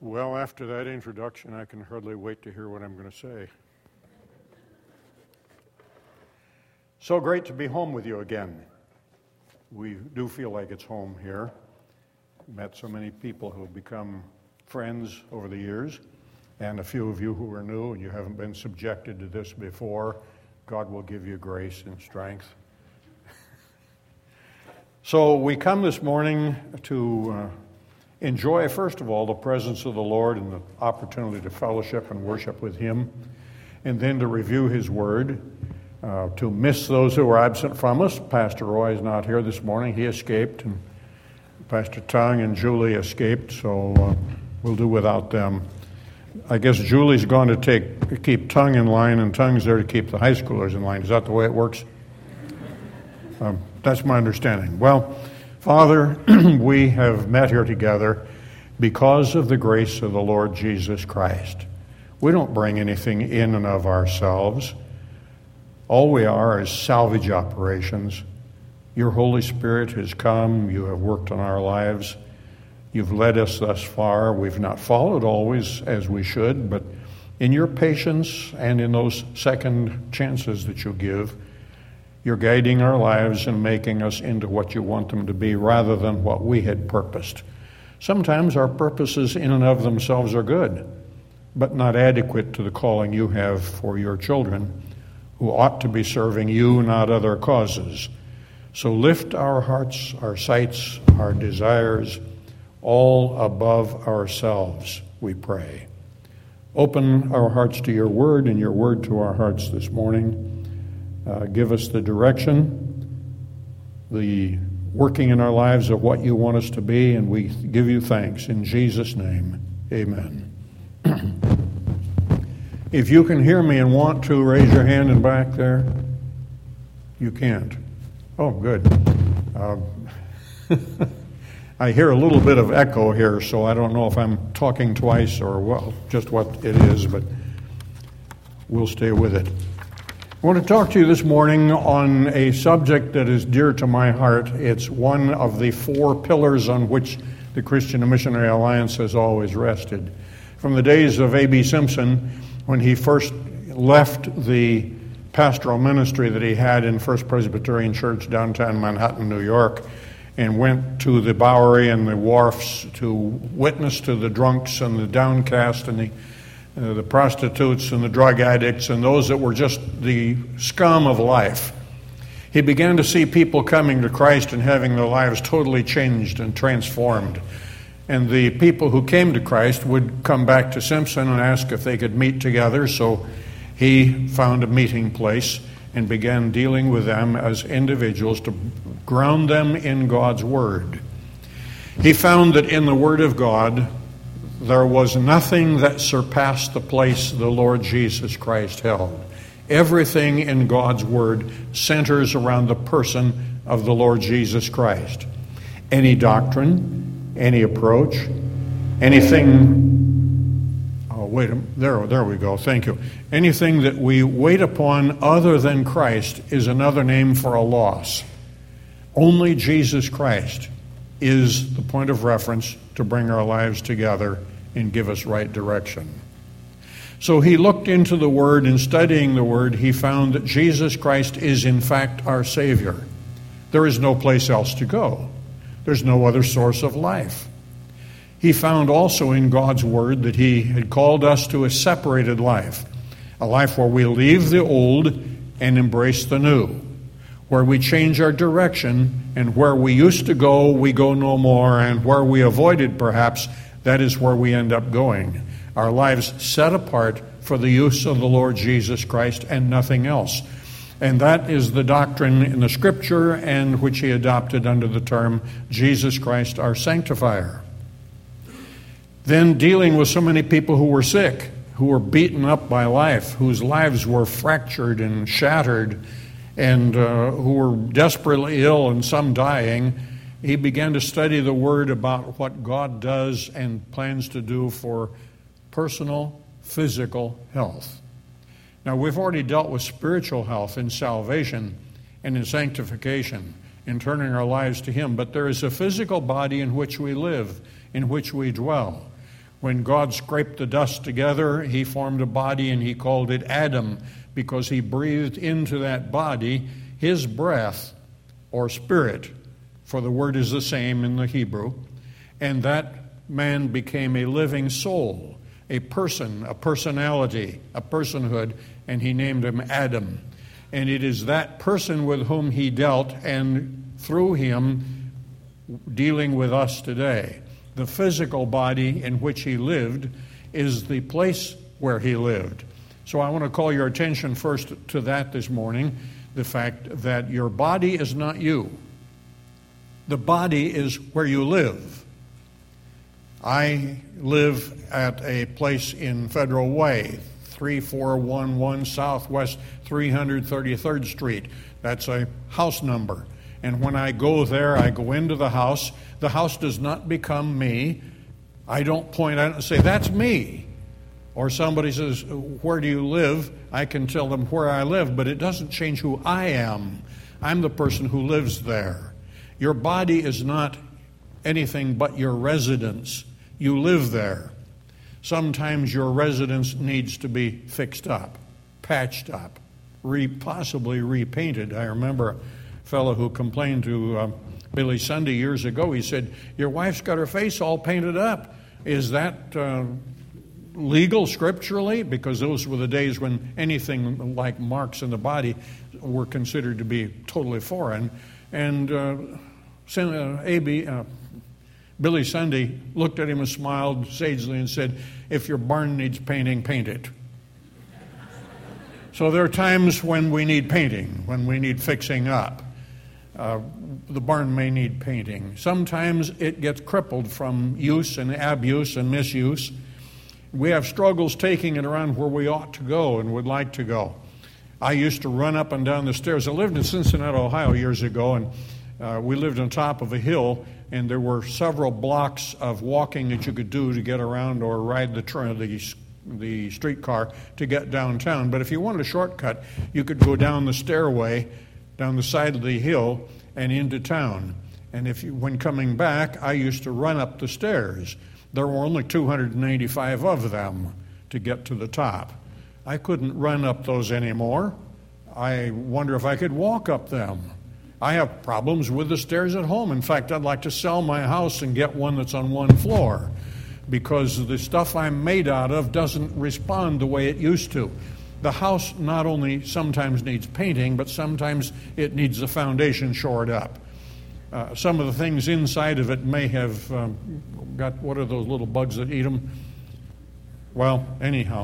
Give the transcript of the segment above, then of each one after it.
Well, after that introduction, I can hardly wait to hear what I'm going to say. So great to be home with you again. We do feel like it's home here. Met so many people who have become friends over the years, and a few of you who are new and you haven't been subjected to this before. God will give you grace and strength. So we come this morning to enjoy, first of all, the presence of the Lord and the opportunity to fellowship and worship with Him, and then to review His Word, to miss those who are absent from us. Pastor Roy is not here this morning. He escaped, and Pastor Tung and Julie escaped, so we'll do without them. I guess Julie's going to keep Tung in line, and Tung's there to keep the high schoolers in line. Is that the way it works? That's my understanding. Well, Father, we have met here together because of the grace of the Lord Jesus Christ. We don't bring anything in and of ourselves. All we are is salvage operations. Your Holy Spirit has come. You have worked on our lives. You've led us thus far. We've not followed always as we should, but in your patience and in those second chances that you give, you're guiding our lives and making us into what you want them to be rather than what we had purposed. Sometimes our purposes in and of themselves are good, but not adequate to the calling you have for your children, who ought to be serving you, not other causes. So lift our hearts, our sights, our desires, all above ourselves, we pray. Open our hearts to your word and your word to our hearts this morning. Give us the direction, the working in our lives of what you want us to be, and we give you thanks. In Jesus' name, amen. If you can hear me and want to, raise your hand in back there. You can't. Oh, good. I hear a little bit of echo here, so I don't know if I'm talking twice or just what it is, but we'll stay with it. I want to talk to you this morning on a subject that is dear to my heart. It's one of the four pillars on which the Christian Missionary Alliance has always rested. From the days of A.B. Simpson, when he first left the pastoral ministry that he had in First Presbyterian Church downtown Manhattan, New York, and went to the Bowery and the wharfs to witness to the drunks and the downcast and the prostitutes and the drug addicts and those that were just the scum of life. He began to see people coming to Christ and having their lives totally changed and transformed. And the people who came to Christ would come back to Simpson and ask if they could meet together. So he found a meeting place and began dealing with them as individuals to ground them in God's Word. He found that in the Word of God, there was nothing that surpassed the place the Lord Jesus Christ held. Everything in God's Word centers around the person of the Lord Jesus Christ. Any doctrine, any approach, anything... There we go. Thank you. Anything that we wait upon other than Christ is another name for a loss. Only Jesus Christ is the point of reference to bring our lives together and give us right direction. So he looked into the Word, and studying the Word, he found that Jesus Christ is in fact our Savior. There is no place else to go. There's no other source of life. He found also in God's Word that He had called us to a separated life, a life where we leave the old and embrace the new, where we change our direction, and where we used to go, we go no more, and where we avoided perhaps, that is where we end up going. Our lives set apart for the use of the Lord Jesus Christ and nothing else. And that is the doctrine in the Scripture, and which he adopted under the term Jesus Christ our Sanctifier. Then dealing with so many people who were sick, who were beaten up by life, whose lives were fractured and shattered, and who were desperately ill and some dying, he began to study the Word about what God does and plans to do for personal, physical health. Now, we've already dealt with spiritual health in salvation and in sanctification, in turning our lives to Him, but there is a physical body in which we live, in which we dwell. When God scraped the dust together, he formed a body and he called it Adam, because he breathed into that body his breath or spirit, for the word is the same in the Hebrew, and that man became a living soul, a person, a personality, a personhood, and he named him Adam. And it is that person with whom he dealt, and through him dealing with us today. The physical body in which he lived is the place where he lived. So I want to call your attention first to that this morning, the fact that your body is not you. The body is where you live. I live at a place in Federal Way, 3411 Southwest 333rd Street. That's a house number. And when I go there, I go into the house. The house does not become me. I don't point out and say, that's me. Or somebody says, where do you live? I can tell them where I live, but it doesn't change who I am. I'm the person who lives there. Your body is not anything but your residence. You live there. Sometimes your residence needs to be fixed up, patched up, possibly repainted. I remember a fellow who complained to Billy Sunday years ago. He said, your wife's got her face all painted up. Is that legal scripturally? Because those were the days when anything like marks in the body were considered to be totally foreign. And Billy Sunday looked at him and smiled sagely and said, if your barn needs painting, paint it. So there are times when we need painting, when we need fixing up. The barn may need painting. Sometimes it gets crippled from use and abuse and misuse. We have struggles taking it around where we ought to go and would like to go. I used to run up and down the stairs. I lived in Cincinnati, Ohio years ago, and we lived on top of a hill, and there were several blocks of walking that you could do to get around or ride the streetcar to get downtown. But if you wanted a shortcut, you could go down the stairway, down the side of the hill, and into town. And when coming back, I used to run up the stairs. There were only 295 of them to get to the top. I couldn't run up those anymore. I wonder if I could walk up them. I have problems with the stairs at home. In fact, I'd like to sell my house and get one that's on one floor, because the stuff I'm made out of doesn't respond the way it used to. The house not only sometimes needs painting, but sometimes it needs the foundation shored up. Some of the things inside of it may have got, what are those little bugs that eat them? Well, anyhow,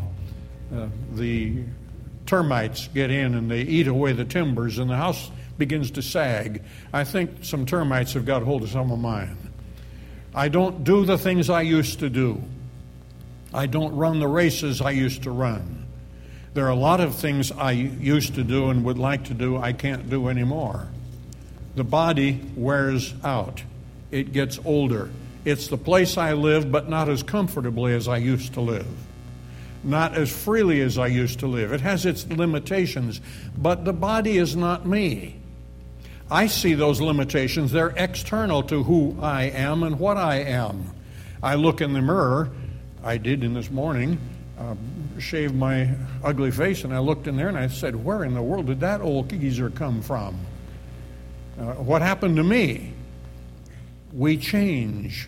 the termites get in and they eat away the timbers, and the house begins to sag. I think some termites have got hold of some of mine. I don't do the things I used to do. I don't run the races I used to run. There are a lot of things I used to do and would like to do I can't do anymore. The body wears out. It gets older. It's the place I live, but not as comfortably as I used to live. Not as freely as I used to live. It has its limitations, but the body is not me. I see those limitations. They're external to who I am and what I am. I look in the mirror. I did in this morning. Shaved my ugly face, and I looked in there and I said, where in the world did that old geezer come from? What happened to me? We change.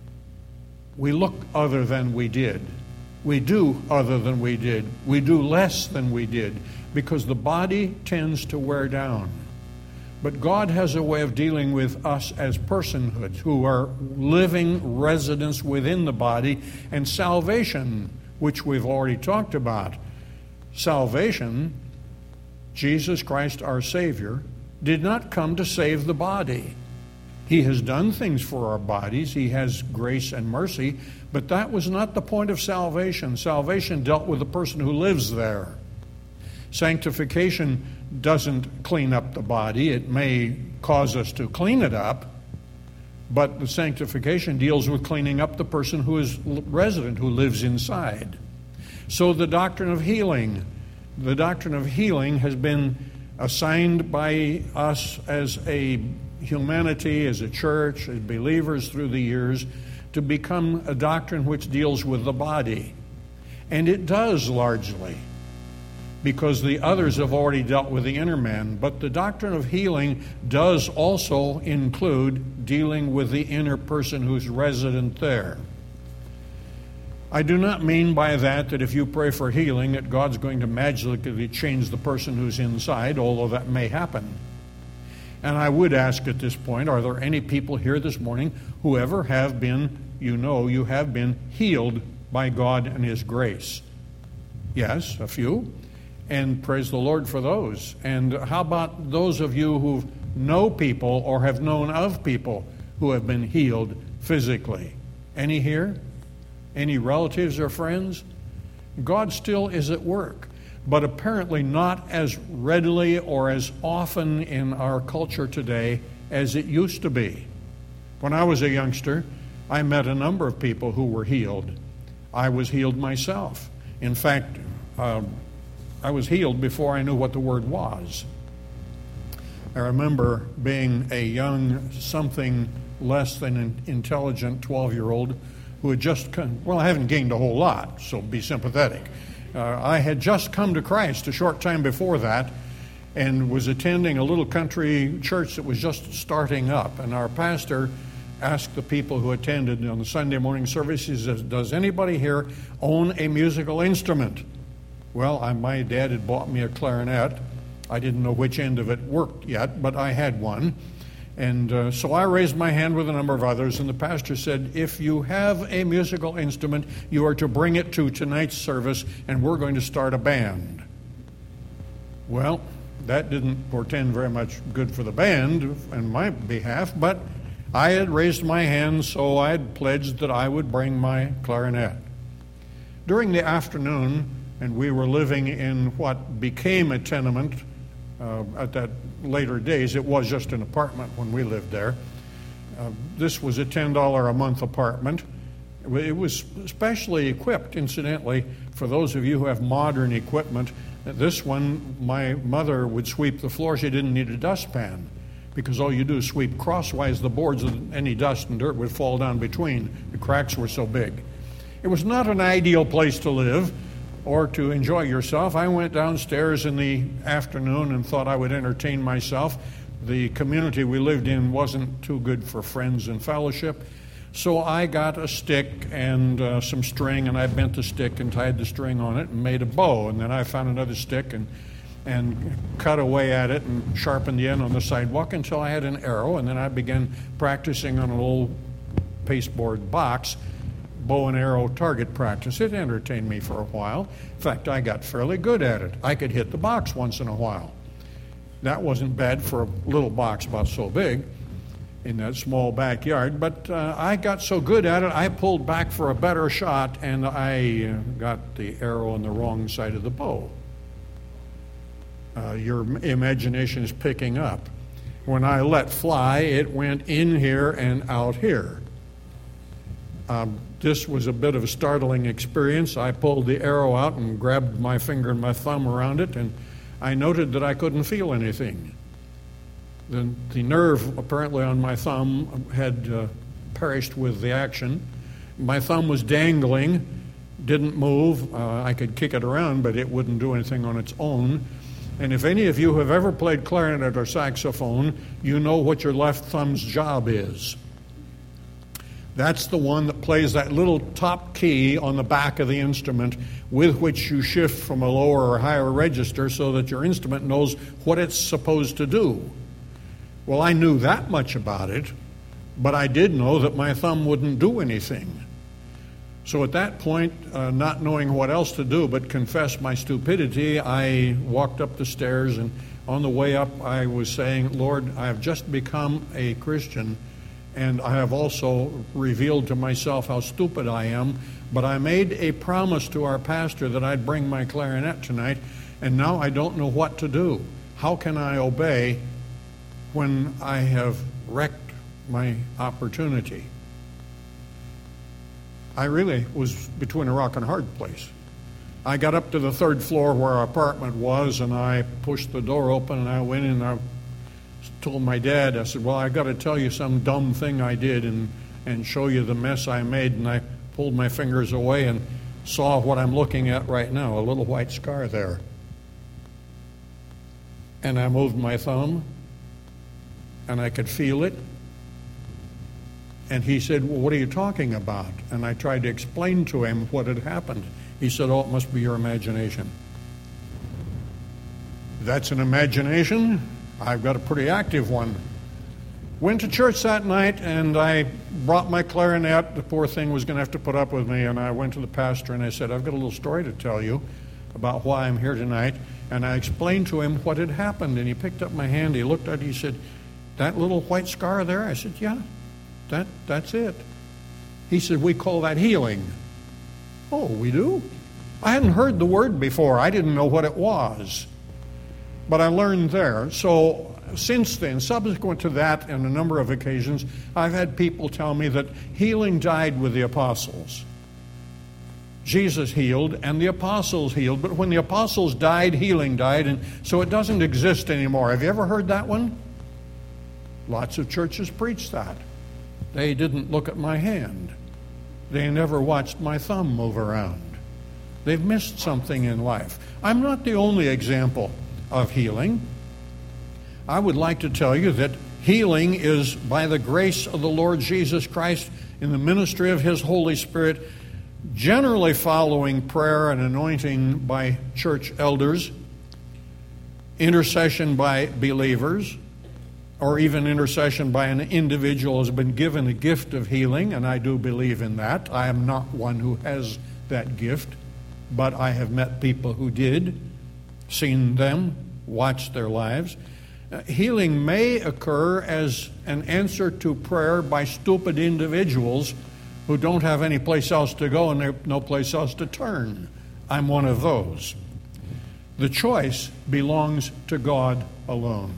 We look other than we did. We do other than we did. We do less than we did, because the body tends to wear down. But God has a way of dealing with us as personhoods who are living residents within the body, and salvation, which we've already talked about. Salvation, Jesus Christ our Savior, did not come to save the body. He has done things for our bodies. He has grace and mercy, but that was not the point of salvation. Salvation dealt with the person who lives there. Sanctification doesn't clean up the body. It may cause us to clean it up, but the sanctification deals with cleaning up the person who is resident, who lives inside. So the doctrine of healing has been assigned by us as a humanity, as a church, as believers through the years, to become a doctrine which deals with the body. And it does largely, because the others have already dealt with the inner man. But the doctrine of healing does also include dealing with the inner person who's resident there. I do not mean by that if you pray for healing that God's going to magically change the person who's inside, although that may happen. And I would ask at this point, are there any people here this morning who ever have been, you have been healed by God and His grace? Yes, a few. And praise the Lord for those. And how about those of you who know people or have known of people who have been healed physically? Any here? Any relatives or friends? God still is at work, but apparently not as readily or as often in our culture today as it used to be. When I was a youngster, I met a number of people who were healed. I was healed myself. In fact, I was healed before I knew what the word was. I remember being a young, something less than an intelligent 12-year-old who had just come. Well, I haven't gained a whole lot, so be sympathetic. I had just come to Christ a short time before that and was attending a little country church that was just starting up. And our pastor asked the people who attended on the Sunday morning service, he says, does anybody here own a musical instrument? Well, my dad had bought me a clarinet. I didn't know which end of it worked yet, but I had one. And so I raised my hand with a number of others, and the pastor said, if you have a musical instrument, you are to bring it to tonight's service, and we're going to start a band. Well, that didn't portend very much good for the band on my behalf, but I had raised my hand, so I had pledged that I would bring my clarinet. During the afternoon, and we were living in what became a tenement at that later days. It was just an apartment when we lived there. This was a $10 a month apartment. It was specially equipped, incidentally, for those of you who have modern equipment. This one, my mother would sweep the floor. She didn't need a dustpan because all you do is sweep crosswise the boards, and any dust and dirt would fall down between. The cracks were so big. It was not an ideal place to live or to enjoy yourself. I went downstairs in the afternoon and thought I would entertain myself. The community we lived in wasn't too good for friends and fellowship. So I got a stick and some string, and I bent the stick and tied the string on it and made a bow. And then I found another stick and cut away at it and sharpened the end on the sidewalk until I had an arrow. And then I began practicing on an old pasteboard box, bow and arrow target practice. It entertained me for a while. In fact, I got fairly good at it. I could hit the box once in a while. That wasn't bad for a little box about so big in that small backyard, but I got so good at it, I pulled back for a better shot, and I got the arrow on the wrong side of the bow. Your imagination is picking up. When I let fly, it went in here and out here. This was a bit of a startling experience. I pulled the arrow out and grabbed my finger and my thumb around it, and I noted that I couldn't feel anything. The nerve apparently on my thumb had perished with the action. My thumb was dangling, didn't move. I could kick it around, but it wouldn't do anything on its own. And if any of you have ever played clarinet or saxophone, you know what your left thumb's job is. That's the one that plays that little top key on the back of the instrument with which you shift from a lower or higher register so that your instrument knows what it's supposed to do. Well, I knew that much about it, but I did know that my thumb wouldn't do anything. So at that point, not knowing what else to do but confess my stupidity, I walked up the stairs, and on the way up I was saying, Lord, I have just become a Christian, and I have also revealed to myself how stupid I am, but I made a promise to our pastor that I'd bring my clarinet tonight, and now I don't know what to do. How can I obey when I have wrecked my opportunity? I really was between a rock and a hard place. I got up to the third floor where our apartment was, and I pushed the door open, and I went in, and I told my dad, I said, well, I got to tell you some dumb thing I did, and and show you the mess I made. And I pulled my fingers away and saw what I'm looking at right now, a little white scar there. And I moved my thumb, and I could feel it. And he said, well, what are you talking about? And I tried to explain to him what had happened. He said, oh, it must be your imagination. That's an imagination. I've got a pretty active one. Went to church that night, and I brought my clarinet. The poor thing was going to have to put up with me. And I went to the pastor, and I said, I've got a little story to tell you about why I'm here tonight. And I explained to him what had happened. And he picked up my hand. He looked at it. He said, that little white scar there? I said, yeah, that's it. He said, we call that healing. Oh, we do? I hadn't heard the word before. I didn't know what it was. But I learned there. So since then, subsequent to that, on a number of occasions, I've had people tell me that healing died with the apostles. Jesus healed and the apostles healed, but when the apostles died, healing died, and so it doesn't exist anymore. Have you ever heard that one? Lots of churches preach that. They didn't look at my hand. They never watched my thumb move around. They've missed something in life. I'm not the only example of healing. I would like to tell you that healing is by the grace of the Lord Jesus Christ in the ministry of His Holy Spirit, generally following prayer and anointing by church elders, intercession by believers, or even intercession by an individual who has been given a gift of healing, and I do believe in that. I am not one who has that gift, but I have met people who did, seen them, watched their lives. Healing may occur as an answer to prayer by stupid individuals who don't have any place else to go and there's no place else to turn. I'm one of those. The choice belongs to God alone.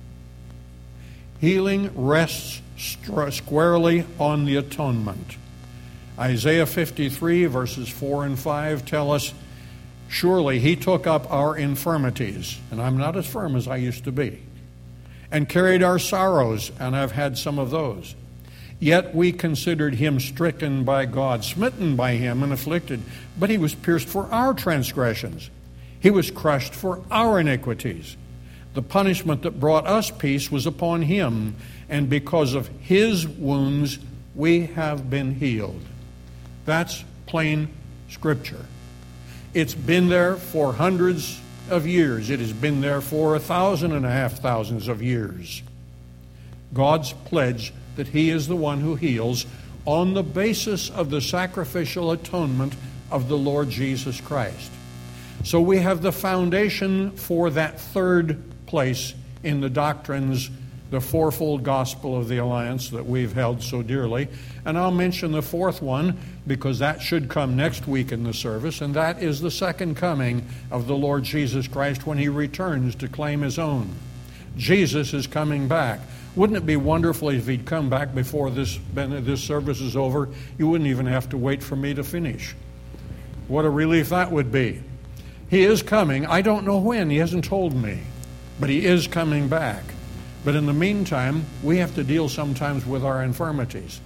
Healing rests squarely on the atonement. Isaiah 53, verses 4 and 5 tell us, surely He took up our infirmities, and I'm not as firm as I used to be, and carried our sorrows, and I've had some of those. Yet we considered Him stricken by God, smitten by Him, and afflicted. But He was pierced for our transgressions. He was crushed for our iniquities. The punishment that brought us peace was upon Him, and because of His wounds we have been healed. That's plain Scripture. It's been there for hundreds of years. It has been there for 1,500 of years. God's pledge that He is the one who heals on the basis of the sacrificial atonement of the Lord Jesus Christ. So we have the foundation for that third place in the doctrines, the fourfold gospel of the alliance that we've held so dearly. And I'll mention the fourth one because that should come next week in the service, and that is the second coming of the Lord Jesus Christ when He returns to claim His own. Jesus is coming back. Wouldn't it be wonderful if He'd come back before this service is over? You wouldn't even have to wait for me to finish. What a relief that would be. He is coming. I don't know when. He hasn't told me. But He is coming back. But in the meantime, we have to deal sometimes with our infirmities.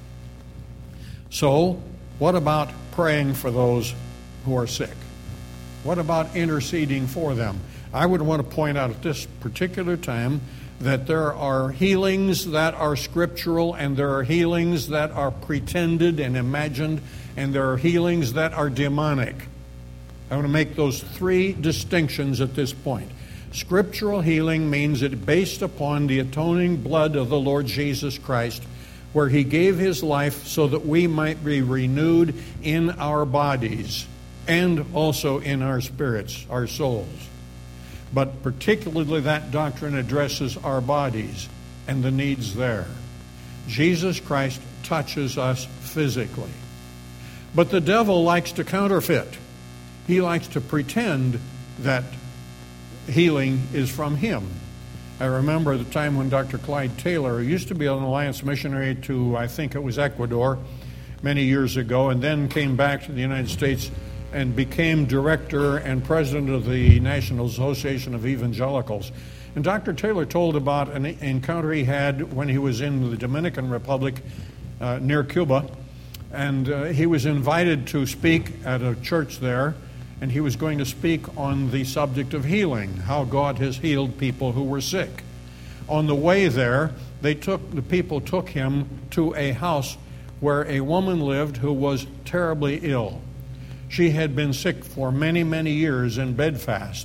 So, what about praying for those who are sick? What about interceding for them? I would want to point out at this particular time that there are healings that are scriptural, and there are healings that are pretended and imagined, and there are healings that are demonic. I want to make those three distinctions at this point. Scriptural healing means it based upon the atoning blood of the Lord Jesus Christ, where He gave His life so that we might be renewed in our bodies and also in our spirits, our souls. But particularly that doctrine addresses our bodies and the needs there. Jesus Christ touches us physically. But the devil likes to counterfeit. He likes to pretend that healing is from him. I remember the time when Dr. Clyde Taylor, who used to be an Alliance missionary to, I think it was Ecuador, many years ago, and then came back to the United States and became director and president of the National Association of Evangelicals. And Dr. Taylor told about an encounter he had when he was in the Dominican Republic near Cuba. And he was invited to speak at a church there, and he was going to speak on the subject of healing, how God has healed people who were sick. On the way there, the people took him to a house where a woman lived who was terribly ill. She had been sick for many, many years in bedfast.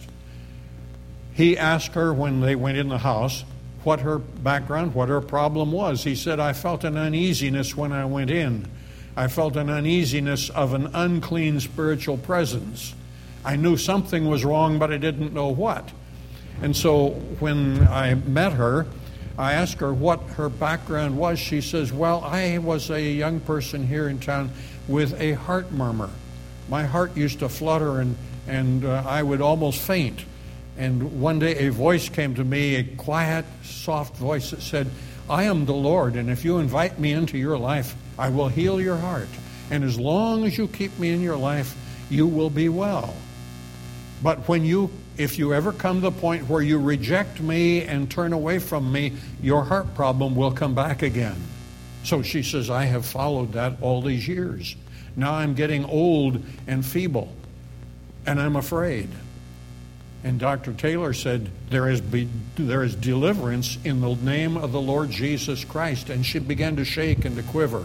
He asked her when they went in the house what her background, what her problem was. He said, I felt an uneasiness when I went in. I felt an uneasiness of an unclean spiritual presence. I knew something was wrong, but I didn't know what. And so when I met her, I asked her what her background was. She says, well, I was a young person here in town with a heart murmur. My heart used to flutter and I would almost faint. And one day a voice came to me, a quiet, soft voice that said, I am the Lord, and if you invite me into your life, I will heal your heart. And as long as you keep me in your life, you will be well. But if you ever come to the point where you reject me and turn away from me, your heart problem will come back again. So she says, I have followed that all these years. Now I'm getting old and feeble, and I'm afraid. And Dr. Taylor said, there is deliverance in the name of the Lord Jesus Christ. And she began to shake and to quiver.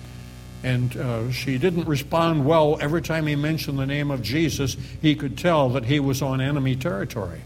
And she didn't respond well. Every time he mentioned the name of Jesus, he could tell that he was on enemy territory.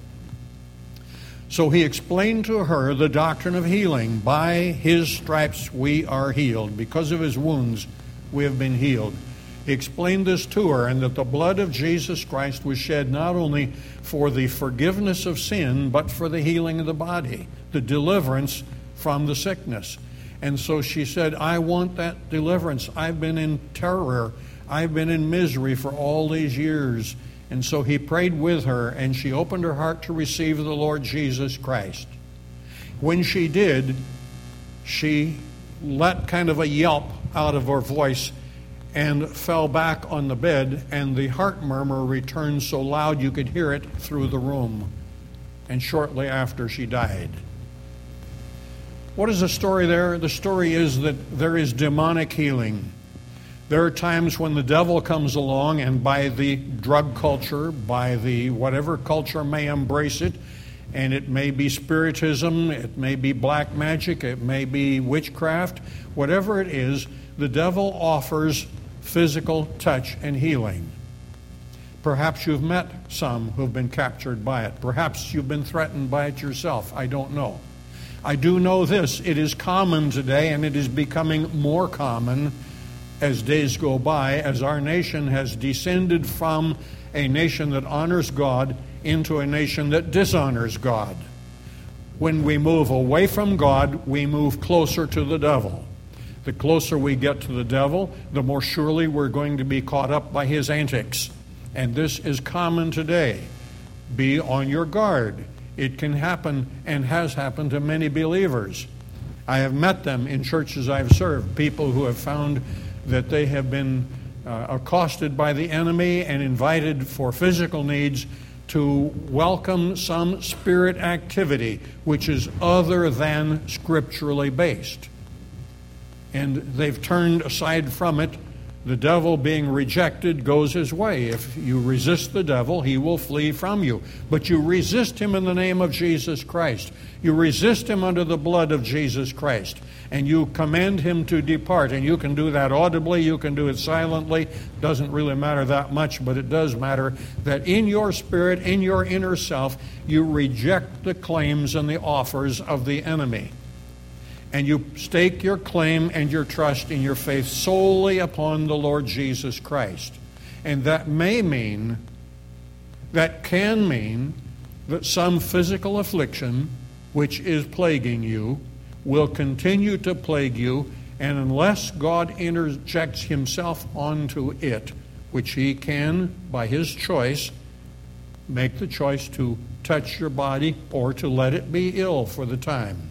So he explained to her the doctrine of healing. By his stripes we are healed. Because of his wounds we have been healed. He explained this to her, and that the blood of Jesus Christ was shed not only for the forgiveness of sin, but for the healing of the body, the deliverance from the sickness. And so she said, I want that deliverance. I've been in terror. I've been in misery for all these years. And so he prayed with her, and she opened her heart to receive the Lord Jesus Christ. When she did, she let kind of a yelp out of her voice and fell back on the bed, and the heart murmur returned so loud you could hear it through the room. And shortly after, she died. What is the story there? The story is that there is demonic healing. There are times when the devil comes along, and by the drug culture, by the whatever culture may embrace it, and it may be spiritism, it may be black magic, it may be witchcraft, whatever it is, the devil offers physical touch and healing. Perhaps you've met some who've been captured by it. Perhaps you've been threatened by it yourself. I don't know. I do know this. It is common today, and it is becoming more common as days go by, as our nation has descended from a nation that honors God into a nation that dishonors God. When we move away from God, we move closer to the devil. The closer we get to the devil, the more surely we're going to be caught up by his antics. And this is common today. Be on your guard. It can happen and has happened to many believers. I have met them in churches I've served, people who have found that they have been accosted by the enemy and invited for physical needs to welcome some spirit activity which is other than scripturally based. And they've turned aside from it. The devil, being rejected, goes his way. If you resist the devil, he will flee from you. But you resist him in the name of Jesus Christ. You resist him under the blood of Jesus Christ. And you command him to depart. And you can do that audibly. You can do it silently. Doesn't really matter that much, but it does matter that in your spirit, in your inner self, you reject the claims and the offers of the enemy. And you stake your claim and your trust in your faith solely upon the Lord Jesus Christ. And that can mean that some physical affliction which is plaguing you will continue to plague you, and unless God interjects himself onto it, which he can, by his choice, make the choice to touch your body or to let it be ill for the time.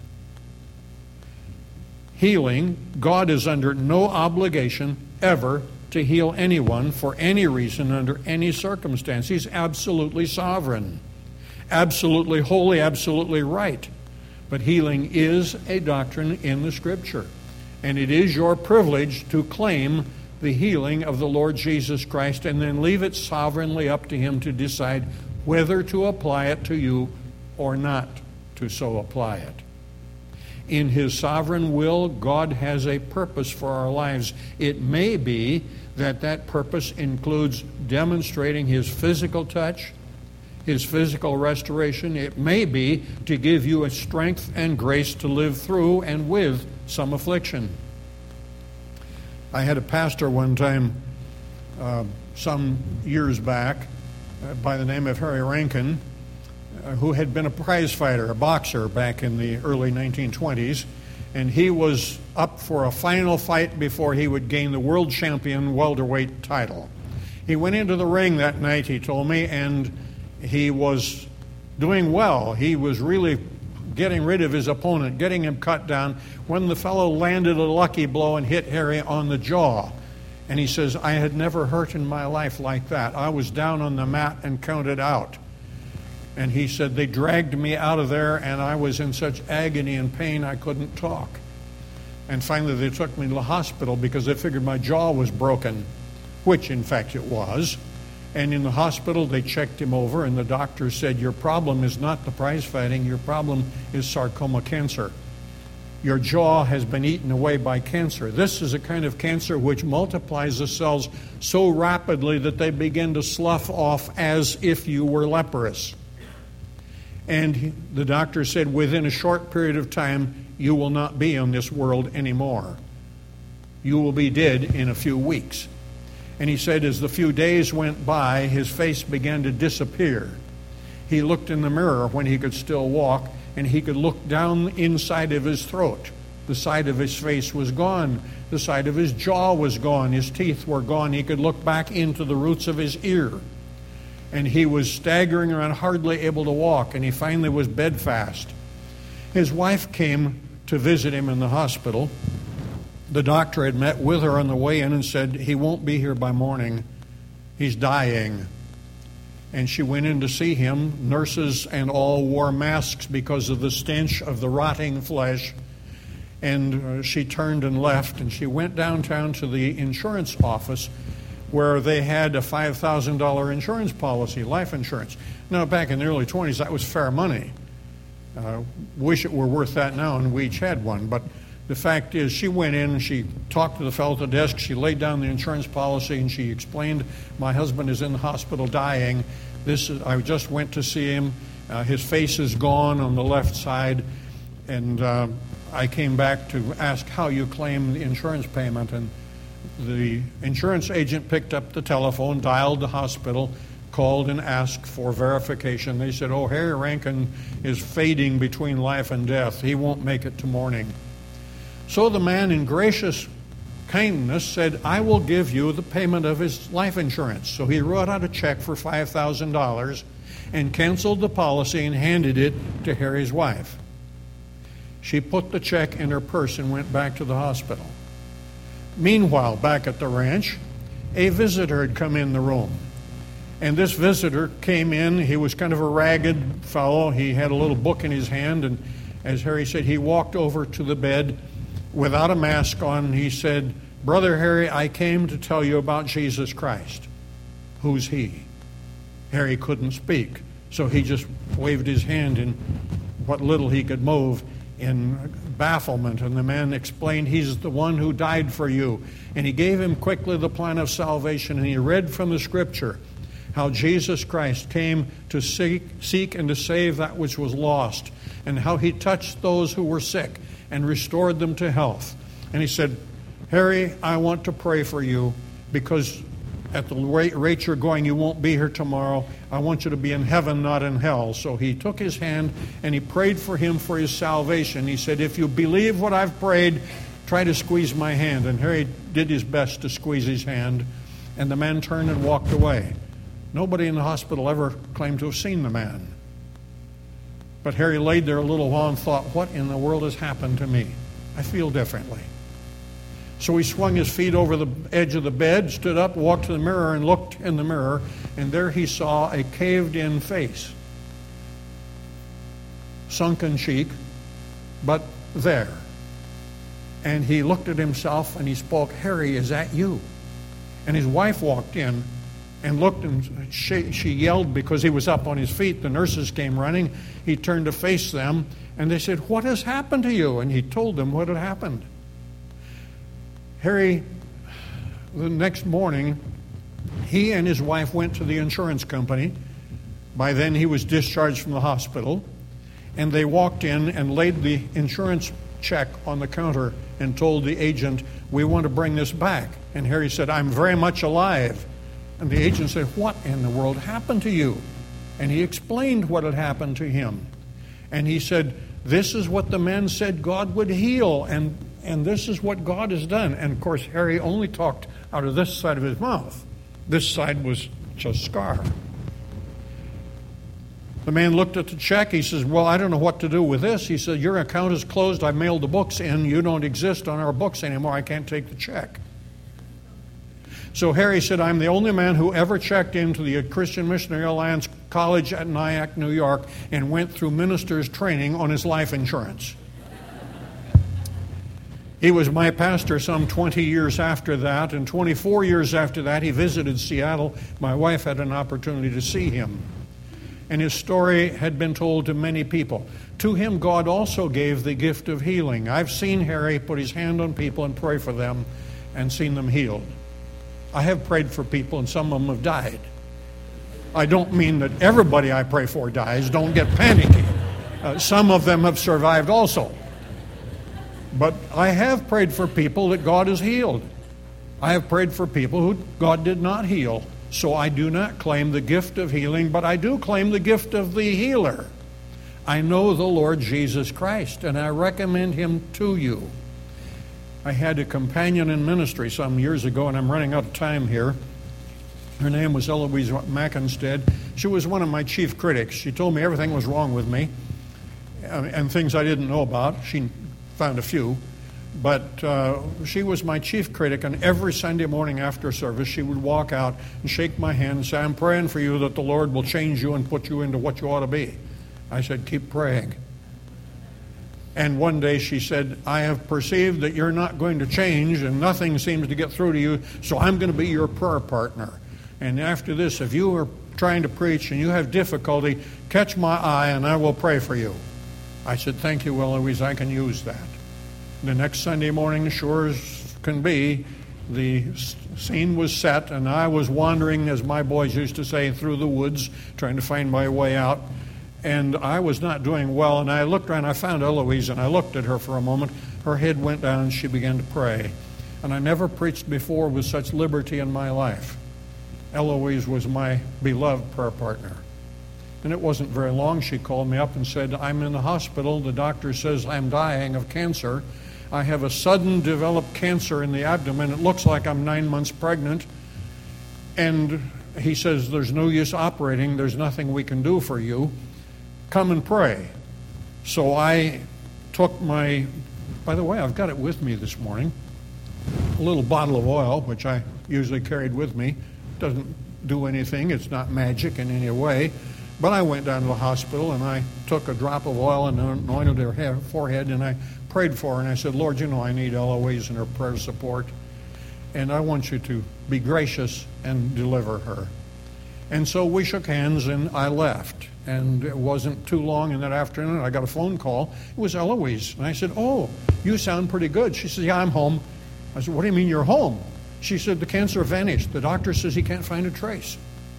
Healing, God is under no obligation ever to heal anyone for any reason under any circumstance. He's absolutely sovereign, absolutely holy, absolutely right. But healing is a doctrine in the Scripture. And it is your privilege to claim the healing of the Lord Jesus Christ and then leave it sovereignly up to Him to decide whether to apply it to you or not to so apply it. In His sovereign will, God has a purpose for our lives. It may be that that purpose includes demonstrating His physical touch, His physical restoration. It may be to give you a strength and grace to live through and with some affliction. I had a pastor one time, some years back, by the name of Harry Rankin, who had been a prize fighter, a boxer back in the early 1920s, and he was up for a final fight before he would gain the world champion welterweight title. He went into the ring that night, he told me, and he was doing well. He was really getting rid of his opponent, getting him cut down, when the fellow landed a lucky blow and hit Harry on the jaw. And he says, I had never hurt in my life like that. I was down on the mat and counted out. And he said, they dragged me out of there, and I was in such agony and pain I couldn't talk. And finally they took me to the hospital because they figured my jaw was broken, which in fact it was. And in the hospital they checked him over, and the doctor said, your problem is not the prize fighting, your problem is sarcoma cancer. Your jaw has been eaten away by cancer. This is a kind of cancer which multiplies the cells so rapidly that they begin to slough off as if you were leprous. And the doctor said, within a short period of time, you will not be on this world anymore. You will be dead in a few weeks. And he said, as the few days went by, his face began to disappear. He looked in the mirror when he could still walk, and he could look down inside of his throat. The side of his face was gone. The side of his jaw was gone. His teeth were gone. He could look back into the roots of his ear. And he was staggering around, hardly able to walk, and he finally was bedfast. His wife came to visit him in the hospital. The doctor had met with her on the way in and said, he won't be here by morning. He's dying. And she went in to see him. Nurses and all wore masks because of the stench of the rotting flesh. And she turned and left, and she went downtown to the insurance office where they had a $5,000 insurance policy, life insurance. Now, back in the early 20s, that was fair money. Wish it were worth that now, and we each had one. But the fact is, she went in, and she talked to the fellow at the desk, she laid down the insurance policy, and she explained, my husband is in the hospital dying. I just went to see him. His face is gone on the left side, and I came back to ask how you claim the insurance payment. And the insurance agent picked up the telephone, dialed the hospital, called and asked for verification. They said, oh, Harry Rankin is fading between life and death. He won't make it to morning. So the man, in gracious kindness, said, I will give you the payment of his life insurance. So he wrote out a check for $5,000 and canceled the policy and handed it to Harry's wife. She put the check in her purse and went back to the hospital. Meanwhile, back at the ranch, a visitor had come in the room. And this visitor came in. He was kind of a ragged fellow. He had a little book in his hand. And as Harry said, he walked over to the bed without a mask on. He said, Brother Harry, I came to tell you about Jesus Christ. Who's he? Harry couldn't speak. So he just waved his hand in what little he could move in bafflement, and the man explained, he's the one who died for you. And he gave him quickly the plan of salvation, and he read from the Scripture how Jesus Christ came to seek and to save that which was lost, and how he touched those who were sick and restored them to health. And he said, Harry, I want to pray for you because at the rate you're going, you won't be here tomorrow. I want you to be in heaven, not in hell. So he took his hand and he prayed for him for his salvation. He said, if you believe what I've prayed, try to squeeze my hand. And Harry did his best to squeeze his hand, and the man turned and walked away. Nobody in the hospital ever claimed to have seen the man. But Harry laid there a little while and thought, what in the world has happened to me? I feel differently. So he swung his feet over the edge of the bed, stood up, walked to the mirror, and looked in the mirror, and there he saw a caved-in face. Sunken cheek, but there. And he looked at himself and he spoke, "Harry, is that you?" And his wife walked in and looked, and she yelled because he was up on his feet. The nurses came running. He turned to face them, and they said, "What has happened to you?" And he told them what had happened. Harry, the next morning, he and his wife went to the insurance company. By then he was discharged from the hospital. And they walked in and laid the insurance check on the counter and told the agent, "We want to bring this back." And Harry said, "I'm very much alive." And the agent said, "What in the world happened to you?" And he explained what had happened to him. And he said, "This is what the men said God would heal, and this is what God has done." And of course, Harry only talked out of this side of his mouth. This side was just scar. The man looked at the check. He says, "Well, I don't know what to do with this." He said, "Your account is closed. I mailed the books in. You don't exist on our books anymore. I can't take the check." So Harry said, "I'm the only man who ever checked into the Christian Missionary Alliance College at Nyack, New York, and went through minister's training on his life insurance." He was my pastor some 20 years after that, and 24 years after that, he visited Seattle. My wife had an opportunity to see him. And his story had been told to many people. To him, God also gave the gift of healing. I've seen Harry put his hand on people and pray for them and seen them healed. I have prayed for people, and some of them have died. I don't mean that everybody I pray for dies. Don't get panicky. Some of them have survived also. But I have prayed for people that God has healed. I have prayed for people who God did not heal. So I do not claim the gift of healing, but I do claim the gift of the healer. I know the Lord Jesus Christ, and I recommend him to you. I had a companion in ministry some years ago, and I'm running out of time here. Her name was Eloise Mackenstead. She was one of my chief critics. She told me everything was wrong with me and things I didn't know about. She found a few. But she was my chief critic, and every Sunday morning after service, she would walk out and shake my hand and say, "I'm praying for you that the Lord will change you and put you into what you ought to be." I said, "Keep praying." And one day she said, "I have perceived that you're not going to change and nothing seems to get through to you, so I'm going to be your prayer partner. And after this, if you are trying to preach and you have difficulty, catch my eye and I will pray for you." I said, "Thank you, Eloise, I can use that." The next Sunday morning, sure as can be, the scene was set, and I was wandering, as my boys used to say, through the woods, trying to find my way out. And I was not doing well, and I looked around, I found Eloise, and I looked at her for a moment. Her head went down, and she began to pray. And I never preached before with such liberty in my life. Eloise was my beloved prayer partner. And it wasn't very long, she called me up and said, "I'm in the hospital. The doctor says I'm dying of cancer. I have a sudden developed cancer in the abdomen. It looks like I'm 9 months pregnant. And he says, there's no use operating. There's nothing we can do for you. Come and pray." So I took by the way, I've got it with me this morning, a little bottle of oil, which I usually carried with me. Doesn't do anything. It's not magic in any way. But I went down to the hospital, and I took a drop of oil and anointed her forehead, and I prayed for her, and I said, "Lord, you know I need Eloise and her prayer support, and I want you to be gracious and deliver her." And so we shook hands, and I left. And it wasn't too long in that afternoon, I got a phone call. It was Eloise. And I said, "Oh, you sound pretty good." She said, "Yeah, I'm home." I said, "What do you mean you're home?" She said, "The cancer vanished. The doctor says he can't find a trace."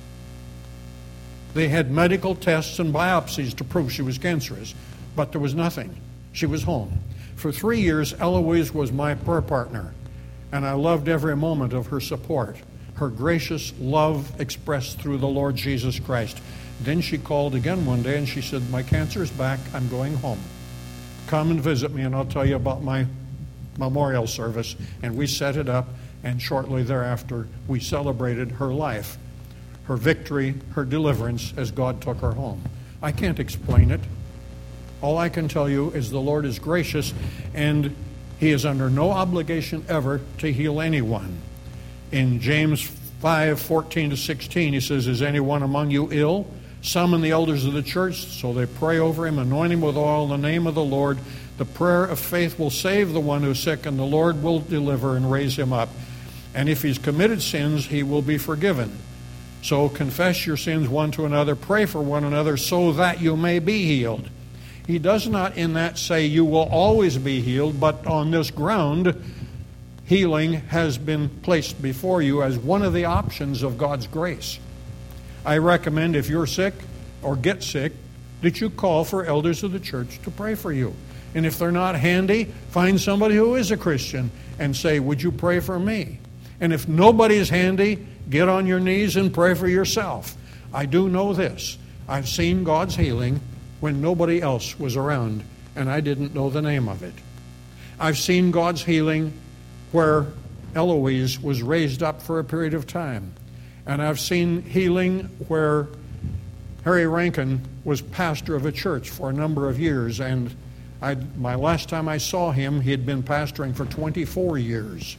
They had medical tests and biopsies to prove she was cancerous, but there was nothing. She was home. For 3 years, Eloise was my prayer partner, and I loved every moment of her support, her gracious love expressed through the Lord Jesus Christ. Then she called again one day, and she said, "My cancer is back. I'm going home. Come and visit me, and I'll tell you about my memorial service." And we set it up, and shortly thereafter, we celebrated her life, her victory, her deliverance, as God took her home. I can't explain it. All I can tell you is the Lord is gracious, and he is under no obligation ever to heal anyone. In James 5:14-16, he says, "Is anyone among you ill? Summon the elders of the church, so they pray over him, anoint him with oil in the name of the Lord. The prayer of faith will save the one who's sick, and the Lord will deliver and raise him up. And if he's committed sins, he will be forgiven. So confess your sins one to another, pray for one another, so that you may be healed. He does not in that say you will always be healed, but on this ground, healing has been placed before you as one of the options of God's grace. I recommend if you're sick or get sick, that you call for elders of the church to pray for you. And if they're not handy, find somebody who is a Christian and say, would you pray for me? And if nobody is handy, get on your knees and pray for yourself. I do know this. I've seen God's healing when nobody else was around, and I didn't know the name of it. I've seen God's healing where Eloise was raised up for a period of time. And I've seen healing where Harry Rankin was pastor of a church for a number of years, and my last time I saw him, he had been pastoring for 24 years.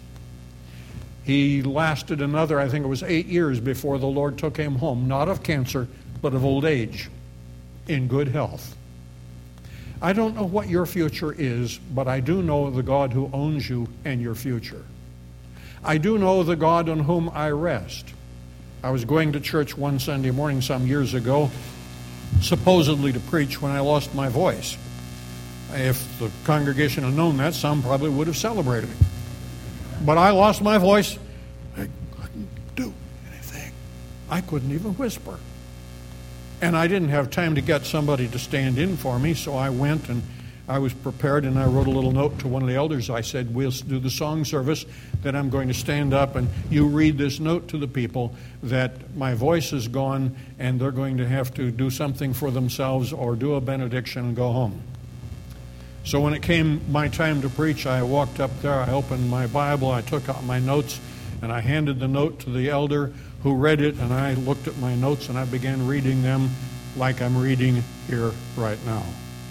He lasted another, I think it was 8 years before the Lord took him home, not of cancer, but of old age, in good health. I don't know what your future is, but I do know the God who owns you and your future. I do know the God on whom I rest. I was going to church one Sunday morning some years ago, supposedly to preach, when I lost my voice. If the congregation had known that, some probably would have celebrated it. But I lost my voice. I couldn't do anything. I couldn't even whisper. And I didn't have time to get somebody to stand in for me, so I went and I was prepared, and I wrote a little note to one of the elders. I said, we'll do the song service, that I'm going to stand up and you read this note to the people that my voice is gone and they're going to have to do something for themselves or do a benediction and go home. So when it came my time to preach, I walked up there, I opened my Bible, I took out my notes, and I handed the note to the elder who read it, and I looked at my notes and I began reading them like I'm reading here right now.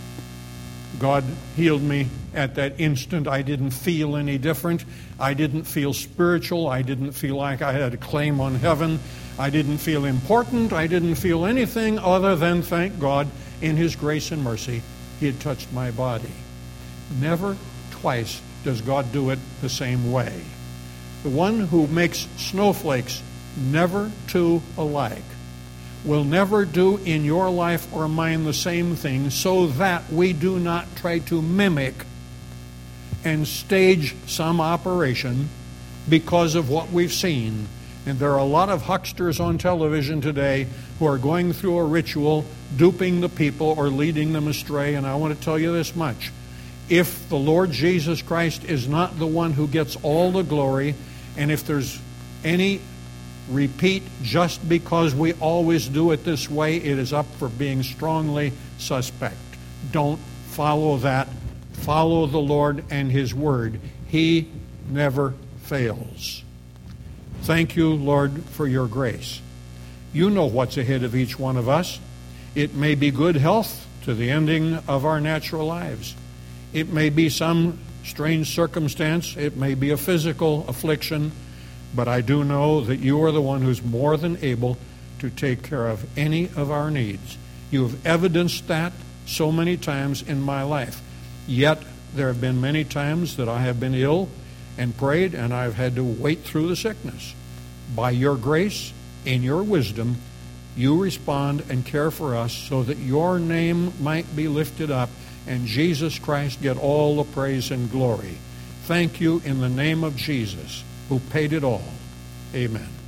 God healed me at that instant. I didn't feel any different. I didn't feel spiritual. I didn't feel like I had a claim on heaven. I didn't feel important. I didn't feel anything other than, thank God, in His grace and mercy, He had touched my body. Never twice does God do it the same way. The one who makes snowflakes never two alike will never do in your life or mine the same thing, so that we do not try to mimic and stage some operation because of what we've seen. And there are a lot of hucksters on television today who are going through a ritual, duping the people or leading them astray. And I want to tell you this much. If the Lord Jesus Christ is not the one who gets all the glory, and if there's any repeat just because we always do it this way, it is up for being strongly suspect. Don't follow that. Follow the Lord and His Word. He never fails. Thank you, Lord, for your grace. You know what's ahead of each one of us. It may be good health to the ending of our natural lives. It may be some strange circumstance. It may be a physical affliction. But I do know that you are the one who's more than able to take care of any of our needs. You have evidenced that so many times in my life. Yet there have been many times that I have been ill and prayed, and I've had to wait through the sickness. By your grace, in your wisdom, you respond and care for us so that your name might be lifted up and Jesus Christ get all the praise and glory. Thank you in the name of Jesus, who paid it all. Amen.